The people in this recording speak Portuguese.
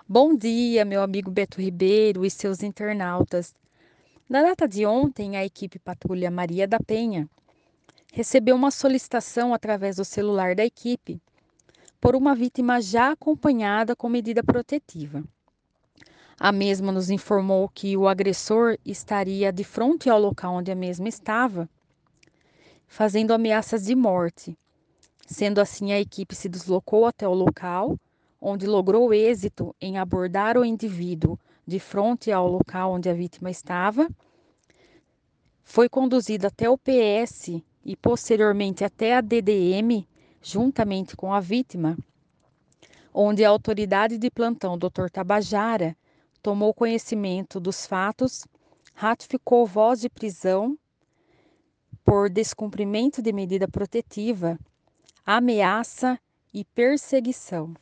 Bom dia, meu amigo Beto Ribeiro e seus internautas. Na data de ontem, a equipe Patrulha Maria da Penha recebeu uma solicitação através do celular da equipe por uma vítima já acompanhada com medida protetiva. A mesma nos informou que o agressor estaria de frente ao local onde a mesma estava, fazendo ameaças de morte. Sendo assim, a equipe se deslocou até o local, onde logrou êxito em abordar o indivíduo de frente ao local onde a vítima estava. Foi conduzida até o PS e posteriormente até a DDM, juntamente com a vítima, onde a autoridade de plantão, Dr. Tabajara, tomou conhecimento dos fatos, ratificou voz de prisão por descumprimento de medida protetiva, ameaça e perseguição.